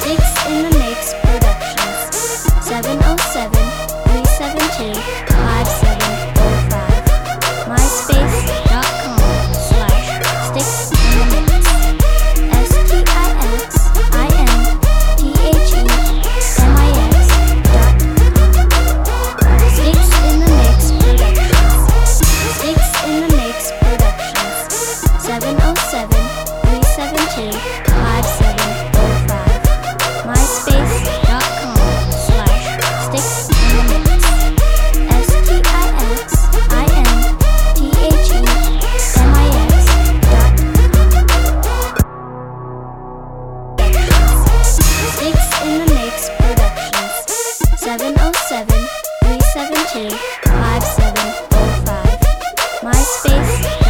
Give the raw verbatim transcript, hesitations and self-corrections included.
Sticks in the Mix Productions. seven oh seven, three seven two, five seven oh five. MySpace.com slash Sticks in the Mix. S T I X I N T H E M I X dot com. Sticks in the Mix Productions. Sticks in the Mix Productions. seven oh seven, three seven two, five seven oh five. MySpace.com slash Sticks in the Mix. S T I X I N T H E M I X dot com. Sticks in the Mix Productions. seven oh seven, three seven two, five seven oh five. MySpace.